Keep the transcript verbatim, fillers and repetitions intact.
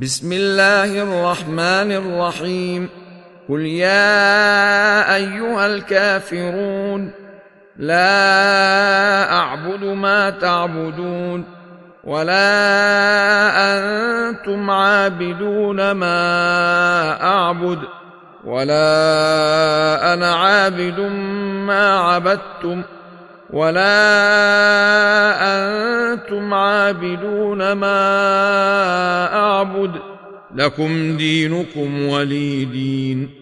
بسم الله الرحمن الرحيم. قل يا أيها الكافرون لا أعبد ما تعبدون ولا أنتم عابدون ما أعبد ولا أنا عابد ما عبدتم ولا أنتم عابدون ما أعبد لكم دينكم ولي دين.